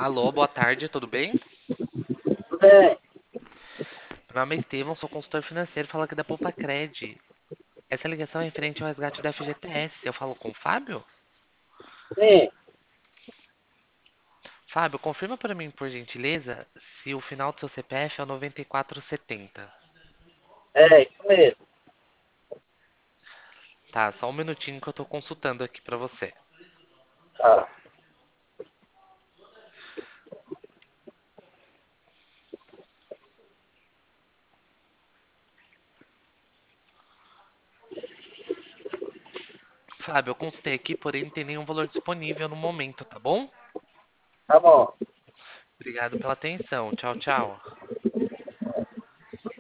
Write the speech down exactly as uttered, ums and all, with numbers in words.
Alô, boa tarde, tudo bem? Tudo bem? Meu nome é Estevão, sou consultor financeiro, falo aqui da Poupa-Cred. Essa ligação é referente ao resgate da F G T S. Eu falo com o Fábio? Sim, Fábio, confirma para mim, por gentileza, se o final do seu C P F é o noventa e quatro setenta. é isso mesmo. Tá, só um minutinho que eu tô consultando aqui pra você. Tá. Fábio, eu consultei aqui, porém não tem nenhum valor disponível no momento, tá bom? Tá bom. Obrigado pela atenção. Tchau, tchau.